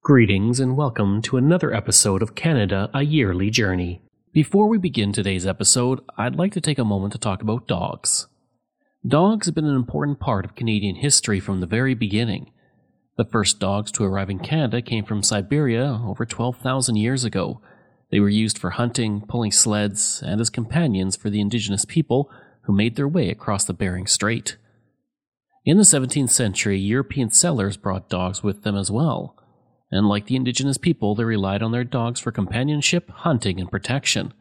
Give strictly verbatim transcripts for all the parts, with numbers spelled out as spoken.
Greetings and welcome to another episode of Canada, A Yearly Journey. Before we begin today's episode, I'd like to take a moment to talk about dogs. Dogs have been an important part of Canadian history from the very beginning. The first dogs to arrive in Canada came from Siberia over twelve thousand years ago. They were used for hunting, pulling sleds, and as companions for the indigenous people who made their way across the Bering Strait. In the seventeenth century, European settlers brought dogs with them as well. And like the indigenous people, they relied on their dogs for companionship, hunting, and protection.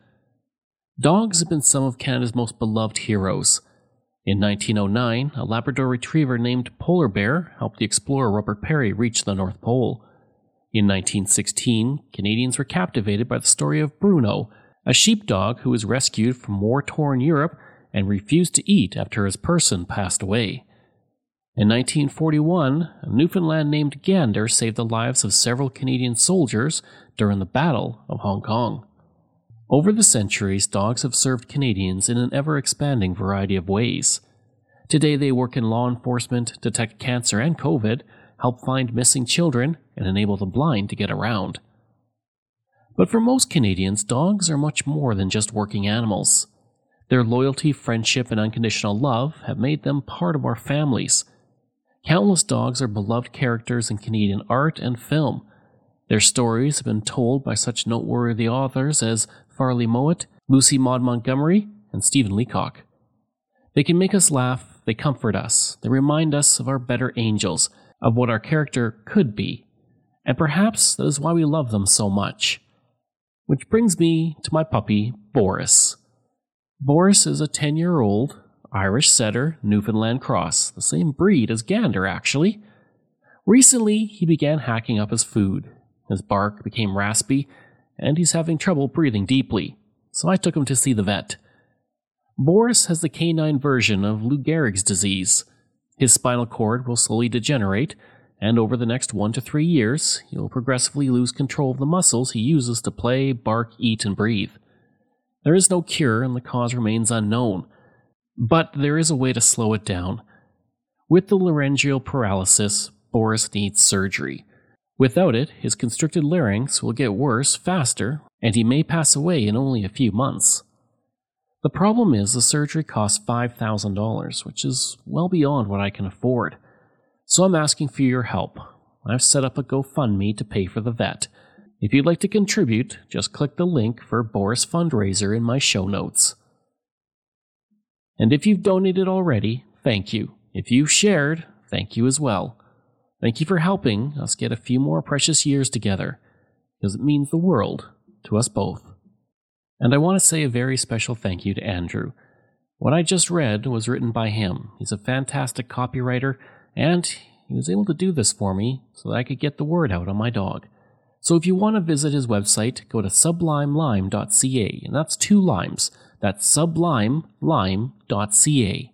Dogs have been some of Canada's most beloved heroes. In nineteen oh nine, a Labrador retriever named Polar Bear helped the explorer Robert Perry reach the North Pole. In nineteen sixteen, Canadians were captivated by the story of Bruno, a sheepdog who was rescued from war-torn Europe and refused to eat after his person passed away. In nineteen forty-one, a Newfoundland named Gander saved the lives of several Canadian soldiers during the Battle of Hong Kong. Over the centuries, dogs have served Canadians in an ever-expanding variety of ways. Today they work in law enforcement, detect cancer and COVID, help find missing children, and enable the blind to get around. But for most Canadians, dogs are much more than just working animals. Their loyalty, friendship, and unconditional love have made them part of our families. Countless dogs are beloved characters in Canadian art and film. Their stories have been told by such noteworthy authors as Farley Mowat, Lucy Maud Montgomery, and Stephen Leacock. They can make us laugh, they comfort us, they remind us of our better angels, of what our character could be, and perhaps that is why we love them so much. Which brings me to my puppy, Boris. Boris is a ten-year-old Irish setter Newfoundland cross, the same breed as Gander actually. Recently, he began hacking up his food. His bark became raspy, and he's having trouble breathing deeply, so I took him to see the vet. Boris has the canine version of Lou Gehrig's disease. His spinal cord will slowly degenerate, and over the next one to three years, he will progressively lose control of the muscles he uses to play, bark, eat, and breathe. There is no cure, and the cause remains unknown. But there is a way to slow it down. With the laryngeal paralysis, Boris needs surgery. Without it, his constricted larynx will get worse faster, and he may pass away in only a few months. The problem is the surgery costs five thousand dollars, which is well beyond what I can afford. So I'm asking for your help. I've set up a GoFundMe to pay for the vet. If you'd like to contribute, just click the link for Boris Fundraiser in my show notes. And if you've donated already, thank you. If you've shared, thank you as well. Thank you for helping us get a few more precious years together, because it means the world to us both. And I want to say a very special thank you to Andrew. What I just read was written by him. He's a fantastic copywriter, and he was able to do this for me so that I could get the word out on my dog. So if you want to visit his website, go to sublime lime dot c a, and that's two limes. That's sublime lime dot c a.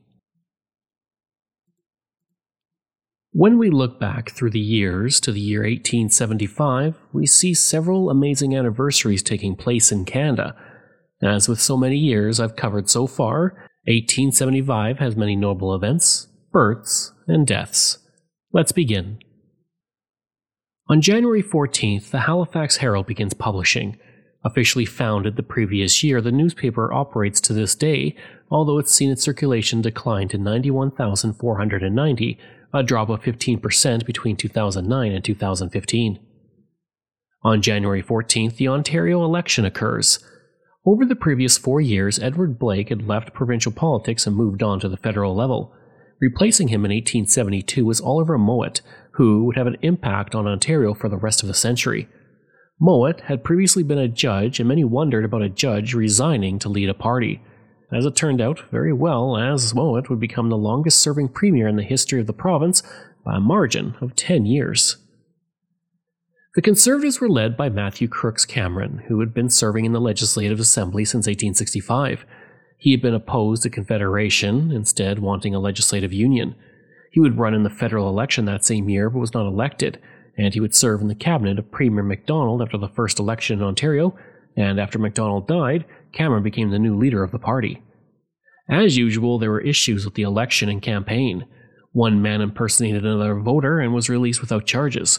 When we look back through the years to the year eighteen seventy-five, we see several amazing anniversaries taking place in Canada. As with so many years I've covered so far, eighteen seventy-five has many notable events, births, and deaths. Let's begin. On January fourteenth, the Halifax Herald begins publishing. Officially founded the previous year, the newspaper operates to this day, although it's seen its circulation decline to ninety-one thousand four hundred ninety, a drop of fifteen percent between two thousand nine and two thousand fifteen. On January fourteenth, the Ontario election occurs. Over the previous four years, Edward Blake had left provincial politics and moved on to the federal level. Replacing him in eighteen seventy-two was Oliver Mowat, who would have an impact on Ontario for the rest of the century. Mowat had previously been a judge, and many wondered about a judge resigning to lead a party. As it turned out, very well, as Mowat would become the longest-serving premier in the history of the province by a margin of ten years. The Conservatives were led by Matthew Crooks Cameron, who had been serving in the Legislative Assembly since eighteen sixty-five. He had been opposed to Confederation, instead wanting a legislative union. He would run in the federal election that same year but was not elected, and he would serve in the cabinet of Premier Macdonald after the first election in Ontario, and after Macdonald died, Cameron became the new leader of the party. As usual, there were issues with the election and campaign. One man impersonated another voter and was released without charges.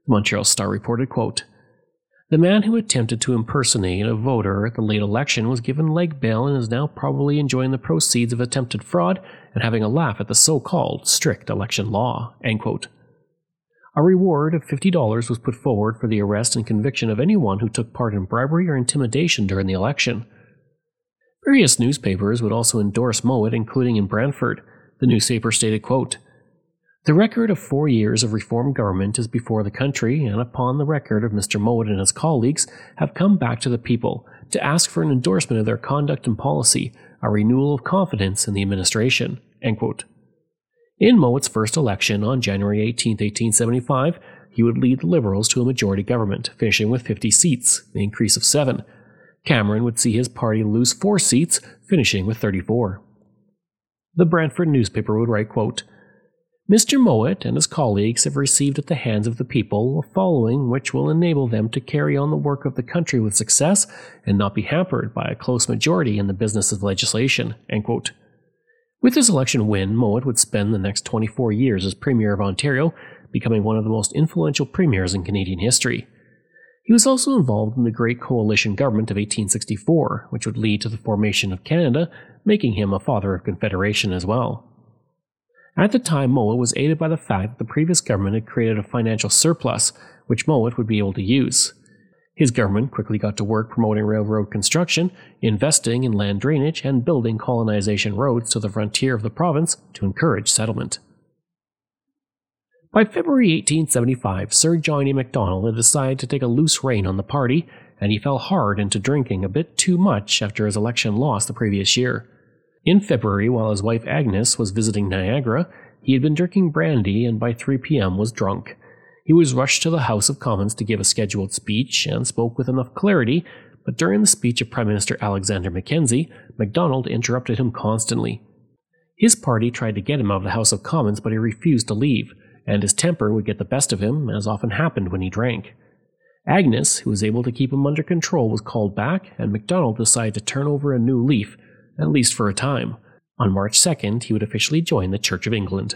The Montreal Star reported, quote, "The man who attempted to impersonate a voter at the late election was given leg bail and is now probably enjoying the proceeds of attempted fraud and having a laugh at the so-called strict election law." End quote. A reward of fifty dollars was put forward for the arrest and conviction of anyone who took part in bribery or intimidation during the election. Various newspapers would also endorse Mowat, including in Brantford. The newspaper stated, quote, "The record of four years of reform government is before the country, and upon the record of Mister Mowat and his colleagues have come back to the people to ask for an endorsement of their conduct and policy, a renewal of confidence in the administration." End quote. In Mowat's first election on January eighteenth, eighteen seventy-five, he would lead the Liberals to a majority government, finishing with fifty seats, an increase of seven. Cameron would see his party lose four seats, finishing with thirty-four. The Brantford newspaper would write, quote, "Mister Mowat and his colleagues have received at the hands of the people a following which will enable them to carry on the work of the country with success and not be hampered by a close majority in the business of legislation." End quote. With his election win, Mowat would spend the next twenty-four years as Premier of Ontario, becoming one of the most influential premiers in Canadian history. He was also involved in the Great Coalition Government of eighteen sixty-four, which would lead to the formation of Canada, making him a father of Confederation as well. At the time, Mowat was aided by the fact that the previous government had created a financial surplus, which Mowat would be able to use. His government quickly got to work promoting railroad construction, investing in land drainage, and building colonization roads to the frontier of the province to encourage settlement. By February eighteen seventy-five, Sir John A. Macdonald had decided to take a loose rein on the party, and he fell hard into drinking a bit too much after his election loss the previous year. In February, while his wife Agnes was visiting Niagara, he had been drinking brandy and by three p.m. was drunk. He was rushed to the House of Commons to give a scheduled speech and spoke with enough clarity, but during the speech of Prime Minister Alexander Mackenzie, Macdonald interrupted him constantly. His party tried to get him out of the House of Commons, but he refused to leave, and his temper would get the best of him, as often happened when he drank. Agnes, who was able to keep him under control, was called back, and Macdonald decided to turn over a new leaf, at least for a time. On March second, he would officially join the Church of England.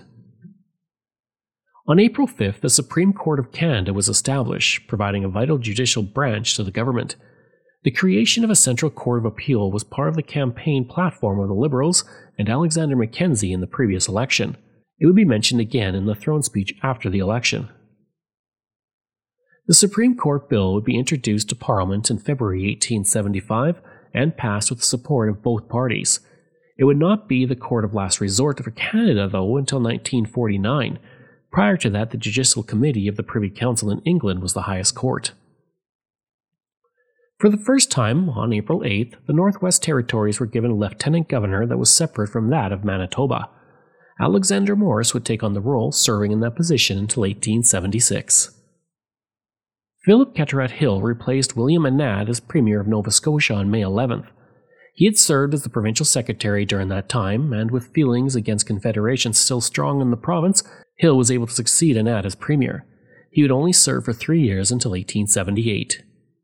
On April fifth, the Supreme Court of Canada was established, providing a vital judicial branch to the government. The creation of a Central Court of Appeal was part of the campaign platform of the Liberals and Alexander Mackenzie in the previous election. It would be mentioned again in the throne speech after the election. The Supreme Court bill would be introduced to Parliament in February eighteen seventy-five and passed with the support of both parties. It would not be the court of last resort for Canada, though, until nineteen forty-nine. Prior to that, the Judicial Committee of the Privy Council in England was the highest court. For the first time, on April eighth, the Northwest Territories were given a lieutenant governor that was separate from that of Manitoba. Alexander Morris would take on the role, serving in that position until eighteen seventy-six. Philip Ketterat Hill replaced William Anand as Premier of Nova Scotia on May eleventh. He had served as the provincial secretary during that time, and with feelings against Confederation still strong in the province, Hill was able to succeed Anand as Premier. He would only serve for three years until eighteen seventy-eight.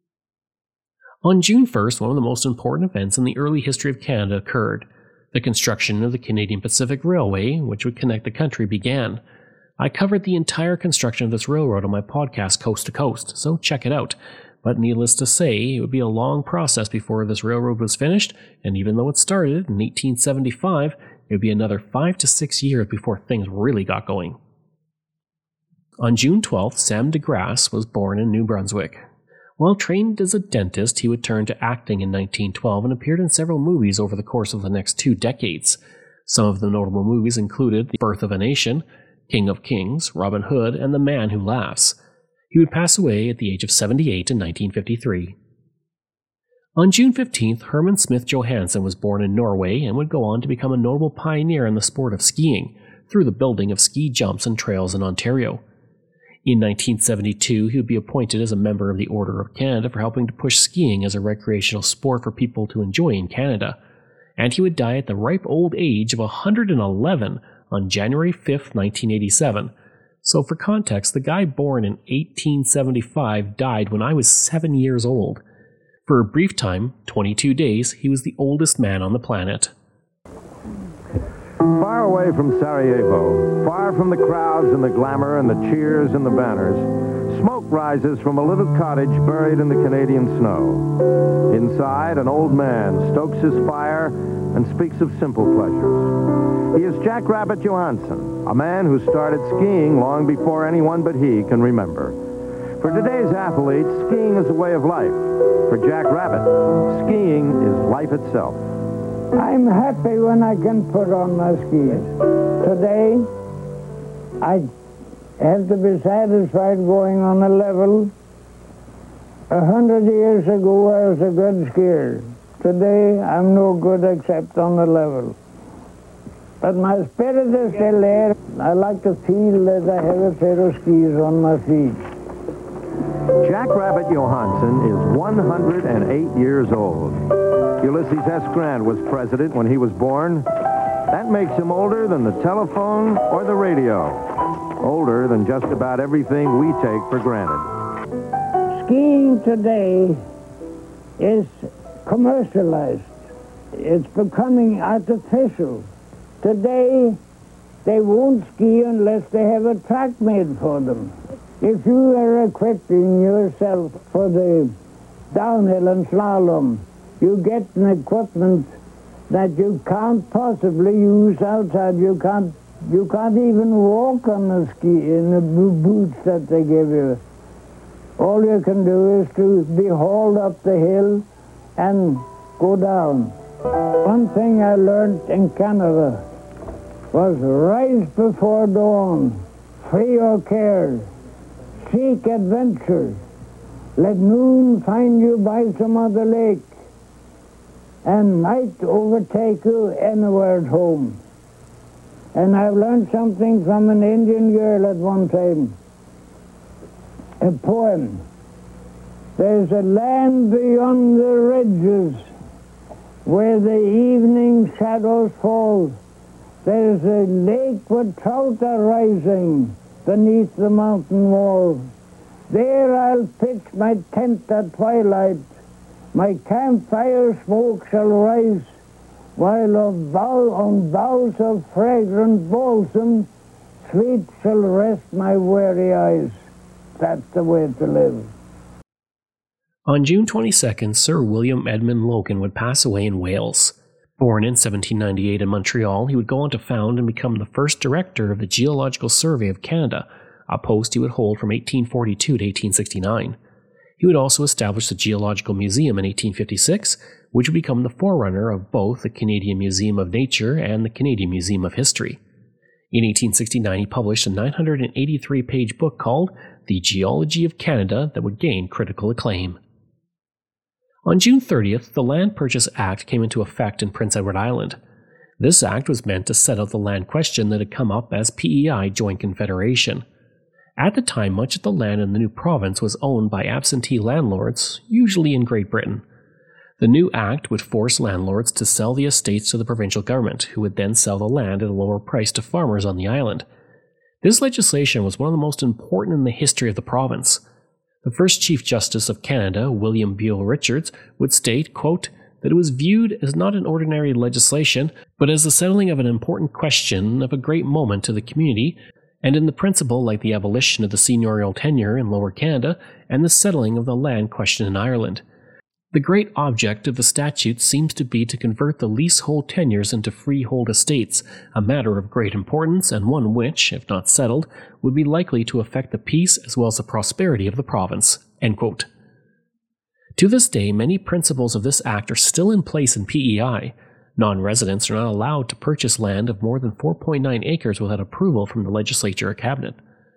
On June first, one of the most important events in the early history of Canada occurred. The construction of the Canadian Pacific Railway, which would connect the country, began. I covered the entire construction of this railroad on my podcast Coast to Coast, so check it out. But needless to say, it would be a long process before this railroad was finished, and even though it started in eighteen seventy-five, it would be another five to six years before things really got going. On June twelfth, Sam DeGrasse was born in New Brunswick. While trained as a dentist, he would turn to acting in nineteen twelve and appeared in several movies over the course of the next two decades. Some of the notable movies included The Birth of a Nation, King of Kings, Robin Hood, and The Man Who Laughs. He would pass away at the age of seventy-eight in nineteen fifty-three. On June fifteenth, Herman Smith Johansson was born in Norway and would go on to become a notable pioneer in the sport of skiing through the building of ski jumps and trails in Ontario. In nineteen seventy-two, he would be appointed as a member of the Order of Canada for helping to push skiing as a recreational sport for people to enjoy in Canada, and he would die at the ripe old age of one hundred eleven on January fifth, nineteen eighty-seven. So for context, the guy born in eighteen seventy-five died when I was seven years old. For a brief time, twenty-two days, he was the oldest man on the planet. Far away from Sarajevo, far from the crowds and the glamour and the cheers and the banners, smoke rises from a little cottage buried in the Canadian snow. Inside, an old man stokes his fire and speaks of simple pleasures. He is Jack Rabbit Johansen, a man who started skiing long before anyone but he can remember. For today's athletes, skiing is a way of life. For Jack Rabbit, skiing is life itself. I'm happy when I can put on my skis. Today, I have to be satisfied going on a level. A hundred years ago, I was a good skier. Today, I'm no good except on the level. But my spirit is still there. I like to feel that I have a pair of skis on my feet. Jack Rabbit Johansen is one hundred eight years old. Ulysses S. Grant was president when he was born. That makes him older than the telephone or the radio. Older than just about everything we take for granted. Skiing today is commercialized. It's becoming artificial. Today, they won't ski unless they have a track made for them. If you are equipping yourself for the downhill and slalom, you get an equipment that you can't possibly use outside. You can't, you can't even walk on the ski in the boots that they give you. All you can do is to be hauled up the hill and go down. One thing I learned in Canada was rise before dawn, free your cares, seek adventure, let noon find you by some other lake, and night overtake you anywhere at home. And I've learned something from an Indian girl at one time, a poem. There's a land beyond the ridges where the evening shadows fall. There's a lake where trout are rising beneath the mountain wall. There I'll pitch my tent at twilight. My campfire smoke shall rise, while on, bough, on boughs of fragrant balsam, sleep shall rest my weary eyes. That's the way to live. On June twenty-second, Sir William Edmund Logan would pass away in Wales. Born in seventeen ninety-eight in Montreal, he would go on to found and become the first director of the Geological Survey of Canada, a post he would hold from eighteen forty-two to eighteen sixty-nine. He would also establish the Geological Museum in eighteen fifty-six, which would become the forerunner of both the Canadian Museum of Nature and the Canadian Museum of History. In eighteen sixty-nine, he published a nine hundred eighty-three page book called The Geology of Canada that would gain critical acclaim. On June thirtieth, the Land Purchase Act came into effect in Prince Edward Island. This act was meant to settle the land question that had come up as P E I joined Confederation. At the time, much of the land in the new province was owned by absentee landlords, usually in Great Britain. The new act would force landlords to sell the estates to the provincial government, who would then sell the land at a lower price to farmers on the island. This legislation was one of the most important in the history of the province. The first Chief Justice of Canada, William Buell Richards, would state, quote, that it was viewed as not an ordinary legislation, but as the settling of an important question of a great moment to the community, and in the principle like the abolition of the seigneurial tenure in Lower Canada and the settling of the land question in Ireland. The great object of the statute seems to be to convert the leasehold tenures into freehold estates, a matter of great importance and one which, if not settled, would be likely to affect the peace as well as the prosperity of the province. End quote. To this day, many principles of this act are still in place in P E I. Non-residents are not allowed to purchase land of more than four point nine acres without approval from the legislature or cabinet.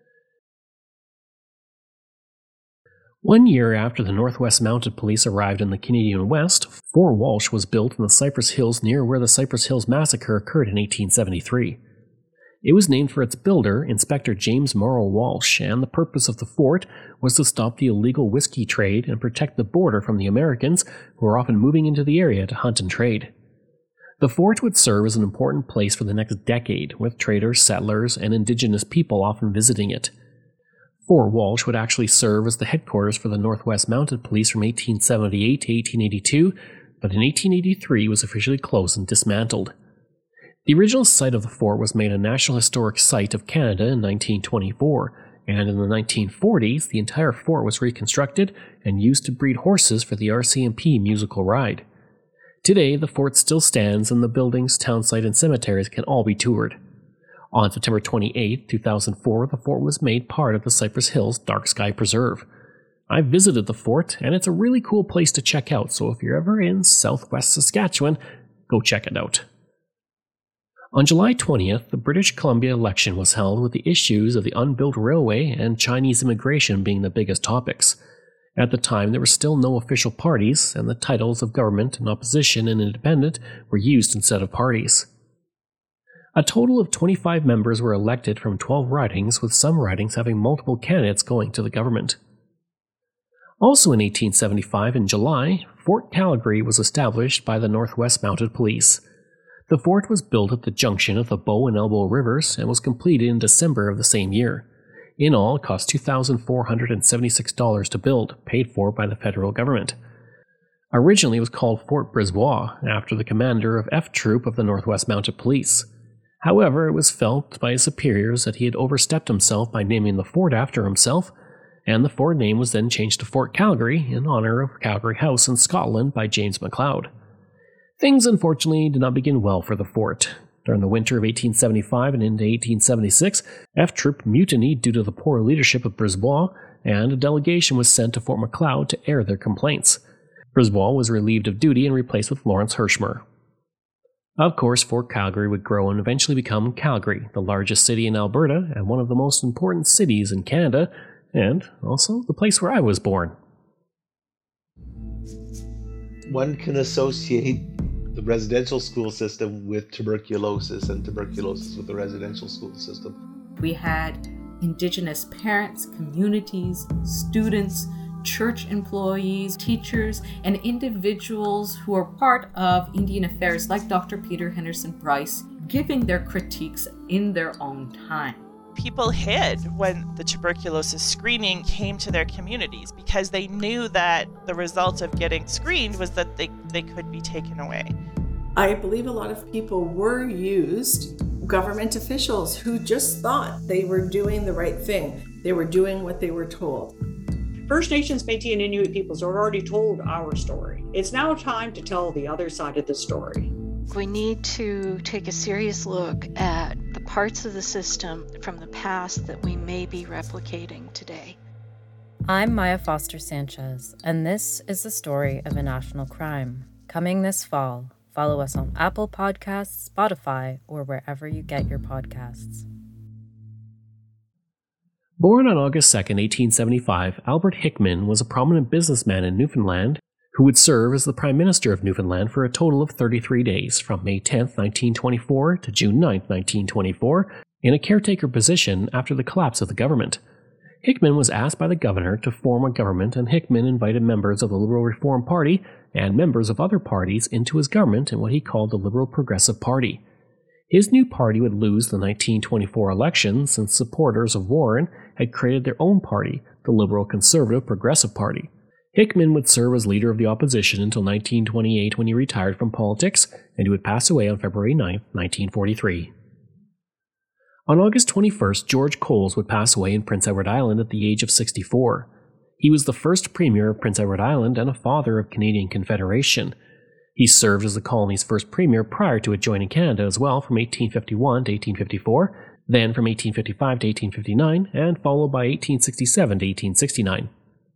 One year after the Northwest Mounted Police arrived in the Canadian West, Fort Walsh was built in the Cypress Hills near where the Cypress Hills Massacre occurred in eighteen seventy-three. It was named for its builder, Inspector James Morrow Walsh, and the purpose of the fort was to stop the illegal whiskey trade and protect the border from the Americans, who were often moving into the area to hunt and trade. The fort would serve as an important place for the next decade, with traders, settlers, and indigenous people often visiting it. Fort Walsh would actually serve as the headquarters for the Northwest Mounted Police from eighteen seventy-eight to eighteen eighty-two, but in eighteen eighty-three was officially closed and dismantled. The original site of the fort was made a National Historic Site of Canada in nineteen twenty-four, and in the nineteen forties, the entire fort was reconstructed and used to breed horses for the R C M P musical ride. Today, the fort still stands, and the buildings, townsite, and cemeteries can all be toured. On September twenty-eighth, two thousand four, the fort was made part of the Cypress Hills Dark Sky Preserve. I visited the fort, and it's a really cool place to check out, so if you're ever in southwest Saskatchewan, go check it out. On July twentieth, the British Columbia election was held, with the issues of the unbuilt railway and Chinese immigration being the biggest topics. At the time, there were still no official parties, and the titles of government and opposition and independent were used instead of parties. A total of twenty-five members were elected from twelve ridings, with some ridings having multiple candidates going to the government. Also in eighteen seventy-five, in July, Fort Calgary was established by the Northwest Mounted Police. The fort was built at the junction of the Bow and Elbow Rivers and was completed in December of the same year. In all, it cost two thousand four hundred seventy-six dollars to build, paid for by the federal government. Originally, it was called Fort Brisbois, after the commander of F Troop of the Northwest Mounted Police. However, it was felt by his superiors that he had overstepped himself by naming the fort after himself, and the fort name was then changed to Fort Calgary in honor of Calgary House in Scotland by James MacLeod. Things unfortunately did not begin well for the fort. During the winter of eighteen seventy-five and into eighteen seventy-six, F Troop mutinied due to the poor leadership of Brisbois, and a delegation was sent to Fort Macleod to air their complaints. Brisbois was relieved of duty and replaced with Lawrence Hirschmer. Of course, Fort Calgary would grow and eventually become Calgary, the largest city in Alberta and one of the most important cities in Canada, and also the place where I was born. One can associate the residential school system with tuberculosis and tuberculosis with the residential school system. We had Indigenous parents, communities, students, church employees, teachers, and individuals who are part of Indian affairs like Doctor Peter Henderson Price giving their critiques in their own time. People hid when the tuberculosis screening came to their communities because they knew that the result of getting screened was that they, they could be taken away. I believe a lot of people were used, government officials who just thought they were doing the right thing. They were doing what they were told. First Nations, Métis, and Inuit peoples have already told our story. It's now time to tell the other side of the story. We need to take a serious look at the parts of the system from the past that we may be replicating today. I'm Maya Foster Sanchez, and this is the story of a national crime. Coming this fall, follow us on Apple Podcasts, Spotify, or wherever you get your podcasts. Born on August second, eighteen seventy-five, Albert Hickman was a prominent businessman in Newfoundland who would serve as the Prime Minister of Newfoundland for a total of thirty-three days, from May tenth, nineteen twenty-four to June ninth, nineteen twenty-four, in a caretaker position after the collapse of the government. Hickman was asked by the governor to form a government, and Hickman invited members of the Liberal Reform Party and members of other parties into his government in what he called the Liberal Progressive Party. His new party would lose the nineteen twenty-four election since supporters of Warren had created their own party, the Liberal Conservative Progressive Party. Hickman would serve as leader of the opposition until nineteen twenty-eight, when he retired from politics, and he would pass away on February ninth, nineteen forty-three. On August twenty-first, George Coles would pass away in Prince Edward Island at the age of sixty-four. He was the first Premier of Prince Edward Island and a father of Canadian Confederation. He served as the colony's first Premier prior to it joining Canada as well, from eighteen fifty-one to eighteen fifty-four, then from eighteen fifty-five to eighteen fifty-nine, and followed by eighteen sixty-seven to eighteen sixty-nine.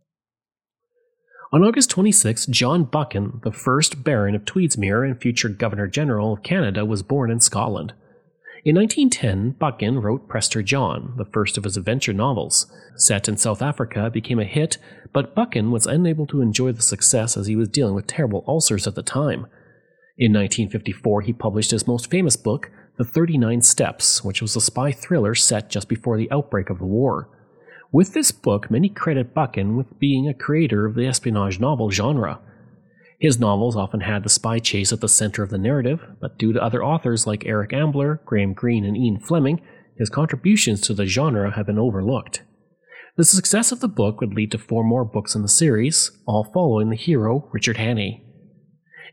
On August twenty-sixth, John Buchan, the first Baron of Tweedsmuir and future Governor-General of Canada, was born in Scotland. In nineteen ten, Buchan wrote Prester John, the first of his adventure novels. Set in South Africa, it became a hit, but Buchan was unable to enjoy the success as he was dealing with terrible ulcers at the time. In nineteen fifty-four, he published his most famous book, The thirty-nine Steps, which was a spy thriller set just before the outbreak of the war. With this book, many credit Buchan with being a creator of the espionage novel genre. His novels often had the spy chase at the center of the narrative, but due to other authors like Eric Ambler, Graham Greene, and Ian Fleming, his contributions to the genre have been overlooked. The success of the book would lead to four more books in the series, all following the hero Richard Hannay.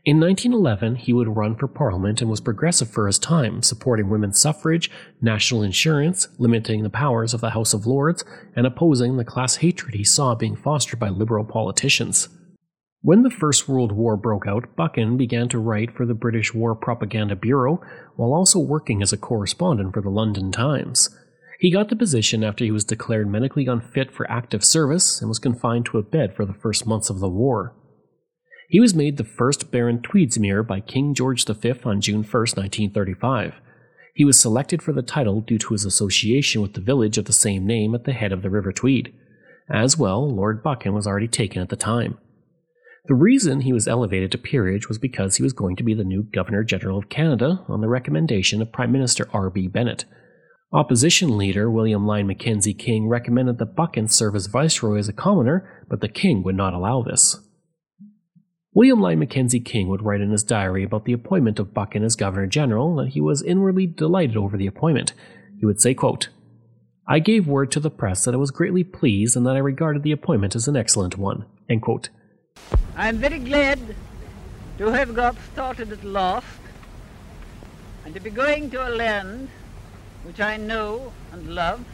In nineteen eleven, he would run for Parliament and was progressive for his time, supporting women's suffrage, national insurance, limiting the powers of the House of Lords, and opposing the class hatred he saw being fostered by liberal politicians. When the First World War broke out, Buchan began to write for the British War Propaganda Bureau, while also working as a correspondent for the London Times. He got the position after he was declared medically unfit for active service and was confined to a bed for the first months of the war. He was made the first Baron Tweedsmuir by King George the Fifth on June first, nineteen thirty-five. He was selected for the title due to his association with the village of the same name at the head of the River Tweed. As well, Lord Buchan was already taken at the time. The reason he was elevated to peerage was because he was going to be the new Governor-General of Canada on the recommendation of Prime Minister R B Bennett. Opposition leader William Lyon Mackenzie King recommended that Buchan serve as Viceroy as a commoner, but the King would not allow this. William Lyon Mackenzie King would write in his diary about the appointment of Buchan as Governor-General that he was inwardly delighted over the appointment. He would say, quote, "I gave word to the press that I was greatly pleased and that I regarded the appointment as an excellent one." End quote. I am very glad to have got started at last and to be going to a land which I know and love.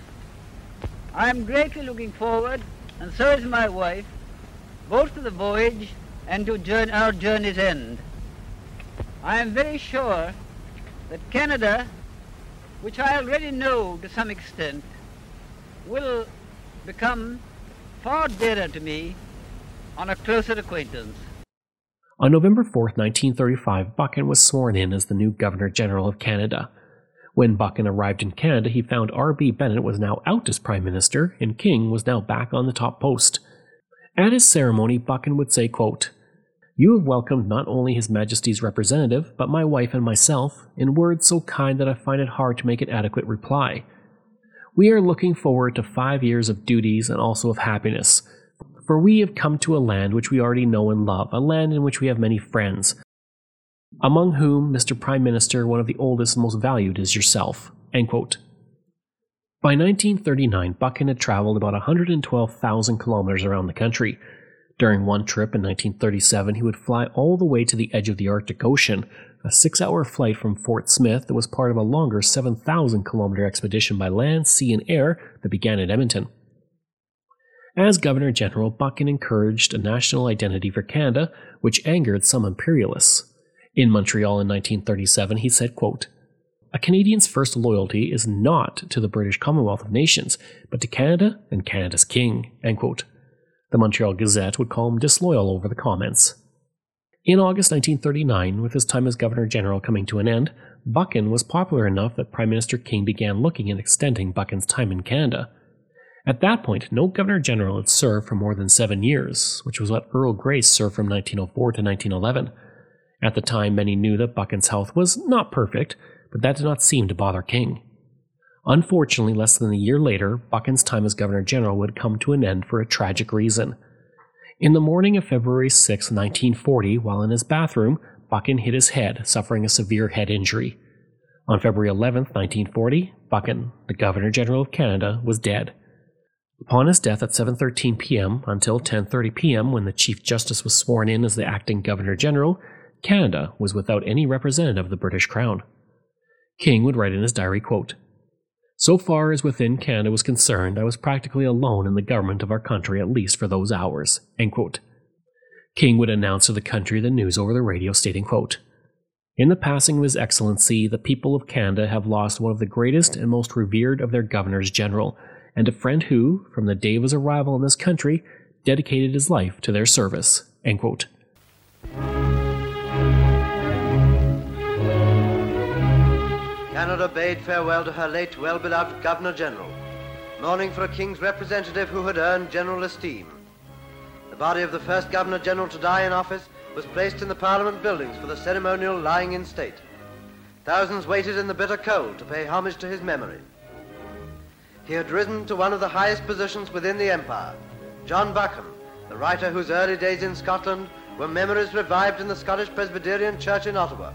I am greatly looking forward, and so is my wife, both to the voyage and to journey, our journey's end. I am very sure that Canada, which I already know to some extent, will become far dearer to me on a closer acquaintance. On November fourth, nineteen thirty-five, Buchan was sworn in as the new Governor-General of Canada. When Buchan arrived in Canada, he found R B Bennett was now out as Prime Minister, and King was now back on the top post. At his ceremony, Buchan would say, quote, "You have welcomed not only His Majesty's representative, but my wife and myself, in words so kind that I find it hard to make an adequate reply. We are looking forward to five years of duties and also of happiness, for we have come to a land which we already know and love, a land in which we have many friends, among whom, Mister Prime Minister, one of the oldest and most valued is yourself." End quote. By nineteen thirty-nine, Buchan had traveled about one hundred twelve thousand kilometers around the country. During one trip in nineteen thirty-seven, he would fly all the way to the edge of the Arctic Ocean, a six-hour flight from Fort Smith that was part of a longer seven thousand kilometer expedition by land, sea, and air that began at Edmonton. As Governor-General, Buchan encouraged a national identity for Canada, which angered some imperialists. In Montreal in nineteen thirty-seven, he said, quote, "A Canadian's first loyalty is not to the British Commonwealth of Nations, but to Canada and Canada's King." End quote. The Montreal Gazette would call him disloyal over the comments. In August nineteen thirty-nine, with his time as Governor-General coming to an end, Buchan was popular enough that Prime Minister King began looking at extending Buchan's time in Canada. At that point, no Governor-General had served for more than seven years, which was what Earl Grey served from nineteen oh four to nineteen eleven. At the time, many knew that Buchan's health was not perfect, but that did not seem to bother King. Unfortunately, less than a year later, Buchan's time as Governor-General would come to an end for a tragic reason. In the morning of February sixth, nineteen forty, while in his bathroom, Buchan hit his head, suffering a severe head injury. On February eleventh, nineteen forty, Buchan, the Governor-General of Canada, was dead. Upon his death at seven thirteen p.m. until ten thirty p.m., when the Chief Justice was sworn in as the acting Governor-General, Canada was without any representative of the British Crown. King would write in his diary, quote, "So far as within Canada was concerned, I was practically alone in the government of our country, at least for those hours." End quote. King would announce to the country the news over the radio, stating, quote, "In the passing of His Excellency, the people of Canada have lost one of the greatest and most revered of their Governors-General, and a friend who, from the day of his arrival in this country, dedicated his life to their service." End quote. Canada bade farewell to her late well-beloved Governor-General, mourning for a King's representative who had earned general esteem. The body of the first Governor-General to die in office was placed in the Parliament buildings for the ceremonial lying in state. Thousands waited in the bitter cold to pay homage to his memory. He had risen to one of the highest positions within the Empire. John Buchan, the writer whose early days in Scotland were memories revived in the Scottish Presbyterian Church in Ottawa.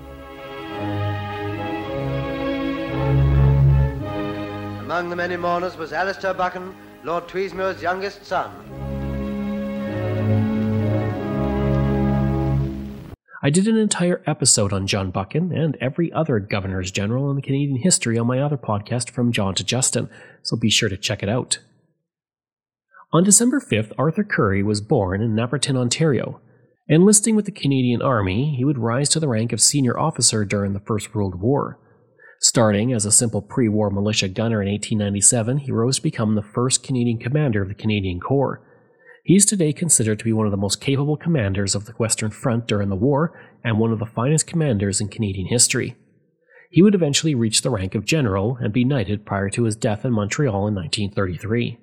Among the many mourners was Alistair Buchan, Lord Tweedsmuir's youngest son. I did an entire episode on John Buchan and every other Governors General in the Canadian history on my other podcast, From John to Justin, so be sure to check it out. On December fifth, Arthur Currie was born in Napperton, Ontario. Enlisting with the Canadian Army, he would rise to the rank of senior officer during the First World War. Starting as a simple pre-war militia gunner in eighteen ninety-seven, he rose to become the first Canadian commander of the Canadian Corps. He is today considered to be one of the most capable commanders of the Western Front during the war and one of the finest commanders in Canadian history. He would eventually reach the rank of general and be knighted prior to his death in Montreal in nineteen thirty-three.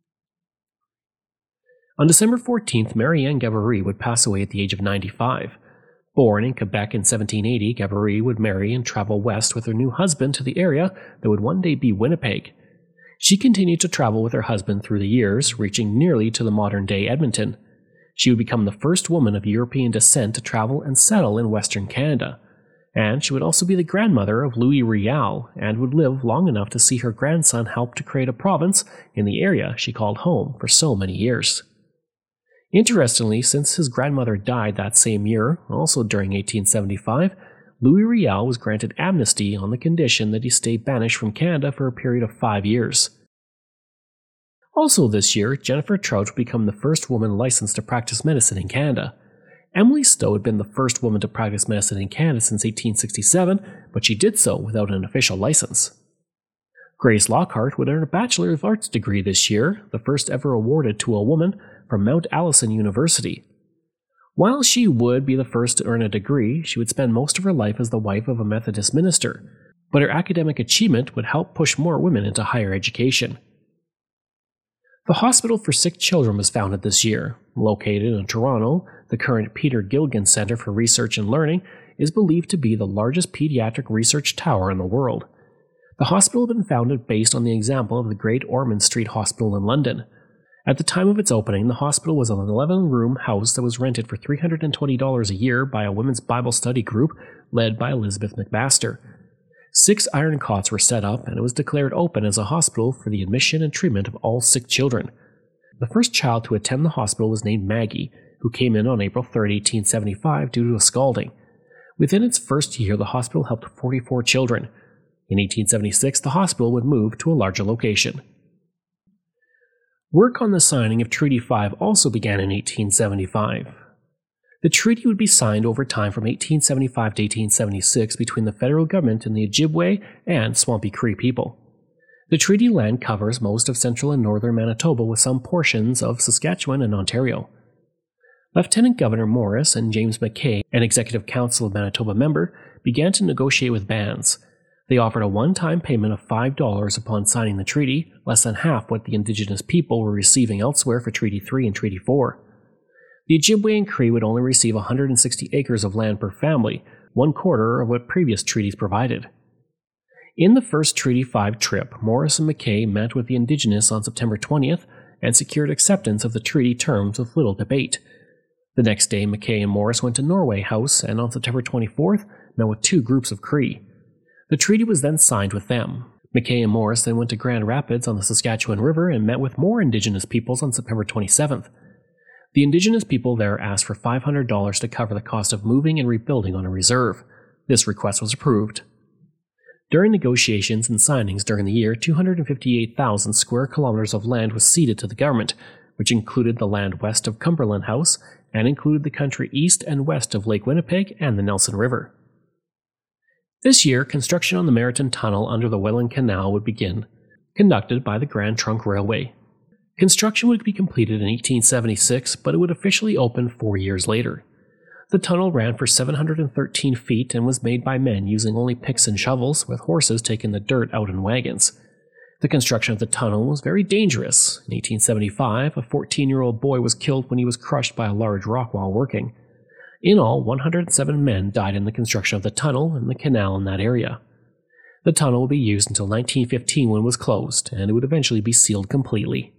On December fourteenth, Marianne Gabory would pass away at the age of ninety-five. Born in Quebec in seventeen eighty, Gabory would marry and travel west with her new husband to the area that would one day be Winnipeg. She continued to travel with her husband through the years, reaching nearly to the modern-day Edmonton. She would become the first woman of European descent to travel and settle in Western Canada. And she would also be the grandmother of Louis Riel, and would live long enough to see her grandson help to create a province in the area she called home for so many years. Interestingly, since his grandmother died that same year, also during eighteen seventy-five, Louis Riel was granted amnesty on the condition that he stay banished from Canada for a period of five years. Also this year, Jennifer Trout would become the first woman licensed to practice medicine in Canada. Emily Stowe had been the first woman to practice medicine in Canada since eighteen sixty-seven, but she did so without an official license. Grace Lockhart would earn a Bachelor of Arts degree this year, the first ever awarded to a woman, from Mount Allison University. While she would be the first to earn a degree, she would spend most of her life as the wife of a Methodist minister, but her academic achievement would help push more women into higher education. The Hospital for Sick Children was founded this year. Located in Toronto, the current Peter Gilligan Centre for Research and Learning is believed to be the largest pediatric research tower in the world. The hospital had been founded based on the example of the Great Ormond Street Hospital in London. At the time of its opening, the hospital was an eleven-room house that was rented for three hundred twenty dollars a year by a women's Bible study group led by Elizabeth McMaster. Six iron cots were set up, and it was declared open as a hospital for the admission and treatment of all sick children. The first child to attend the hospital was named Maggie, who came in on April third, eighteen seventy-five due to a scalding. Within its first year, the hospital helped forty-four children. In eighteen seventy-six, the hospital would move to a larger location. Work on the signing of Treaty five also began in eighteen seventy-five. The treaty would be signed over time from eighteen seventy-five to eighteen seventy-six between the federal government and the Ojibwe and Swampy Cree people. The treaty land covers most of central and northern Manitoba with some portions of Saskatchewan and Ontario. Lieutenant Governor Morris and James McKay, an Executive Council of Manitoba member, began to negotiate with bands. They offered a one-time payment of five dollars upon signing the treaty, less than half what the Indigenous people were receiving elsewhere for Treaty three and Treaty four. The Ojibwe and Cree would only receive one hundred sixty acres of land per family, one quarter of what previous treaties provided. In the first Treaty five trip, Morris and McKay met with the Indigenous on September twentieth and secured acceptance of the treaty terms with little debate. The next day, McKay and Morris went to Norway House and on September twenty-fourth met with two groups of Cree. The treaty was then signed with them. McKay and Morris then went to Grand Rapids on the Saskatchewan River and met with more Indigenous peoples on September twenty-seventh. The Indigenous people there asked for five hundred dollars to cover the cost of moving and rebuilding on a reserve. This request was approved. During negotiations and signings during the year, two hundred fifty-eight thousand square kilometers of land was ceded to the government, which included the land west of Cumberland House and included the country east and west of Lake Winnipeg and the Nelson River. This year, construction on the Meriton Tunnel under the Welland Canal would begin, conducted by the Grand Trunk Railway. Construction would be completed in eighteen seventy-six, but it would officially open four years later. The tunnel ran for seven hundred thirteen feet and was made by men using only picks and shovels, with horses taking the dirt out in wagons. The construction of the tunnel was very dangerous. In eighteen seventy-five, a fourteen-year-old boy was killed when he was crushed by a large rock while working. In all, one hundred seven men died in the construction of the tunnel and the canal in that area. The tunnel would be used until nineteen fifteen when it was closed, and it would eventually be sealed completely.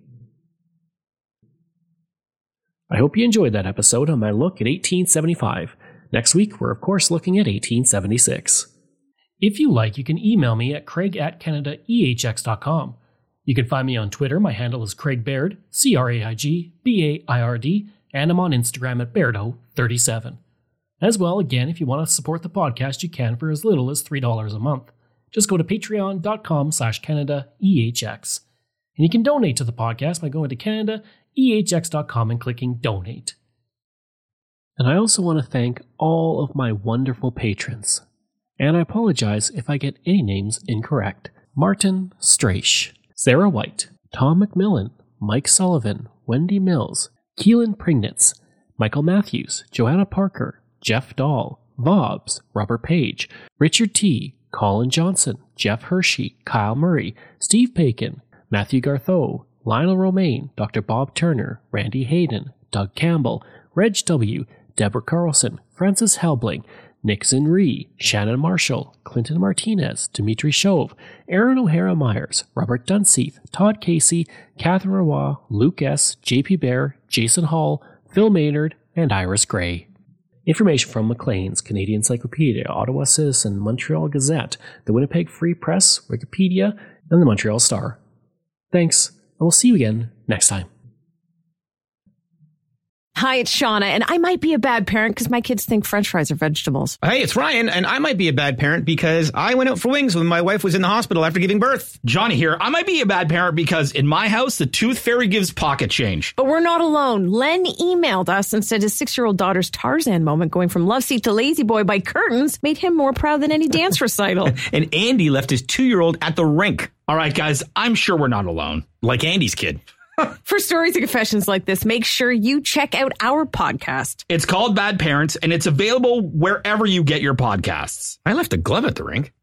I hope you enjoyed that episode on my look at eighteen seventy-five. Next week, we're of course looking at eighteen seventy-six. If you like, you can email me at craig at canada e h x dot com. You can find me on Twitter. My handle is Craig Baird, C R A I G B A I R D, and I'm on Instagram at Bairdo thirty-seven. As well, again, if you want to support the podcast, you can for as little as three dollars a month. Just go to patreon.com slash CanadaEHX. And you can donate to the podcast by going to Canada E H X dot com and clicking Donate. And I also want to thank all of my wonderful patrons. And I apologize if I get any names incorrect. Martin Straish, Sarah White, Tom McMillan, Mike Sullivan, Wendy Mills, Keelan Prignitz, Michael Matthews, Joanna Parker, Jeff Dahl, Vobs, Robert Page, Richard T., Colin Johnson, Jeff Hershey, Kyle Murray, Steve Paikin, Matthew Gartho, Lionel Romaine, Doctor Bob Turner, Randy Hayden, Doug Campbell, Reg W., Deborah Carlson, Francis Helbling, Nixon Ree, Shannon Marshall, Clinton Martinez, Dimitri Chauve, Aaron O'Hara Myers, Robert Dunseith, Todd Casey, Catherine Roy, Luke S., J P Bear, Jason Hall, Phil Maynard, and Iris Gray. Information from Maclean's, Canadian Encyclopedia, Ottawa Citizen, Montreal Gazette, the Winnipeg Free Press, Wikipedia, and the Montreal Star. Thanks, and we'll see you again next time. Hi, it's Shauna, and I might be a bad parent because my kids think French fries are vegetables. Hey, it's Ryan, and I might be a bad parent because I went out for wings when my wife was in the hospital after giving birth. Johnny here. I might be a bad parent because in my house, the tooth fairy gives pocket change. But we're not alone. Len emailed us and said his six-year-old daughter's Tarzan moment going from love seat to lazy boy by curtains made him more proud than any dance recital. And Andy left his two-year-old at the rink. All right, guys, I'm sure we're not alone. Like Andy's kid. For stories and confessions like this, make sure you check out our podcast. It's called Bad Parents, and it's available wherever you get your podcasts. I left a glove at the rink.